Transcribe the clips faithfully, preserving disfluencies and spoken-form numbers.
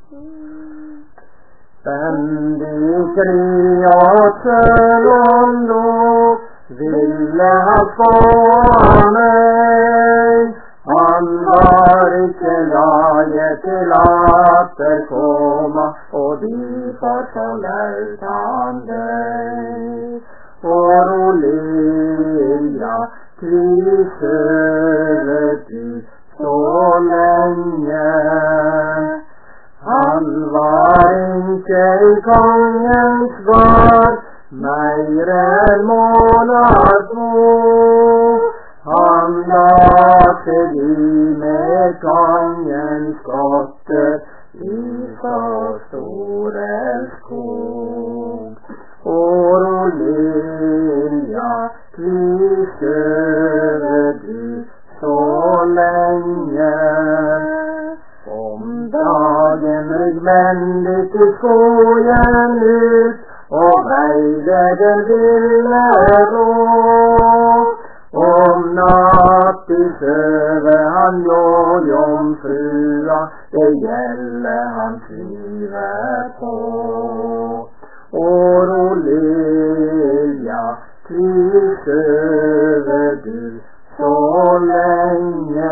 Bendik riasøren nå, ville han få meg. Han var ikke laget til atter koma, og derfor forløt han deg. For Olivia, kriselet du så lenge. Han var ikke i kongens gard, mer enn månad to. Han la seg i med kongens skotter i så store skog. For Olivia, kriselet du så lenge. Om dagen ryggvendig til skogen ut, og veide den ville rå. Om natt i søve han jo jomfrua, det gjelder hans livet på. Og Olivia, kriselet du så lenge.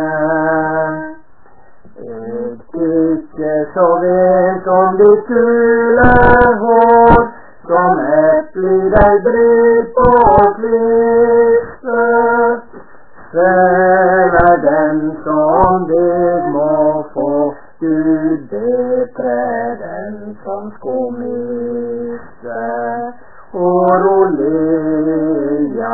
Jeg ikke så vet om ditt gule hår, som eple i deg bred på kvistet. Selv er den som deg må få, Gud bedre den som skulle miste. Og Olivia,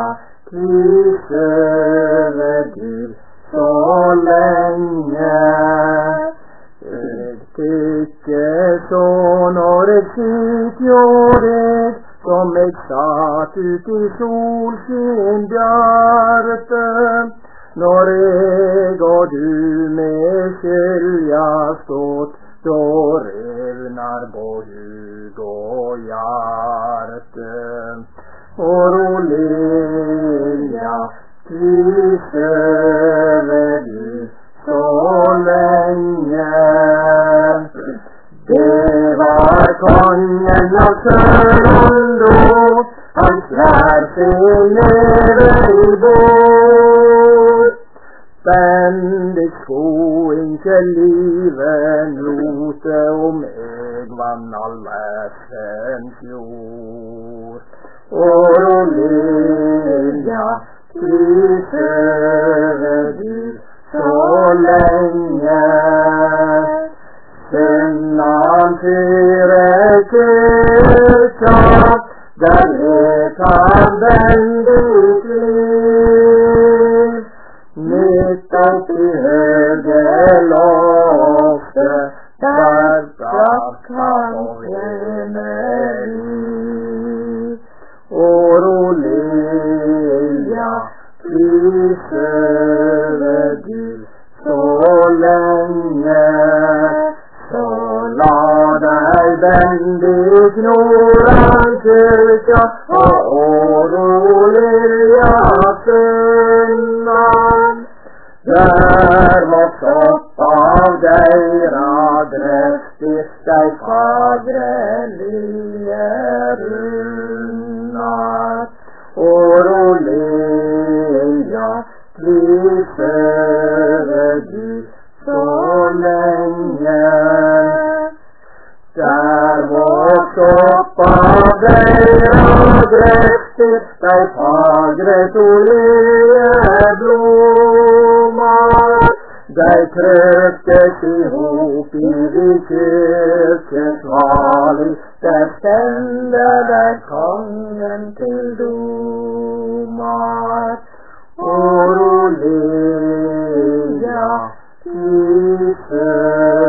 kriselet du så lenge. Jeg tykker så når jeg sitter deg, som jeg satt ut i solskinn bjarte. Når jeg og du med skilja stått, da revnar både hug og hjerte. For Olivia, kriselet du så lenge. Det var kongen av Sørlando, han svær seg nede i båt. Bendik sko ikke livet note, om jeg vann allesens jord. Og Olivia, kriselet du så lenge. Sønnan fyrer kyrkja, der het han Bendik liv. Midt oppi høge loftet, der brakk han himmelliv. Og Olivia, kriselet du så lenge. Så la deg Bendik Noran kyrkja, og Olivia sønnan. Der vokst opp av deira drøfter, dei fagre lille runnar. Og Olivia, kriselet du så lenge. Der vokst opp av deira drøfter, dei fagre solide blomar. Dei trøstes i hop i de kyrkjesvaler, der stender dei kongen til domar. Og Olivia, kriselet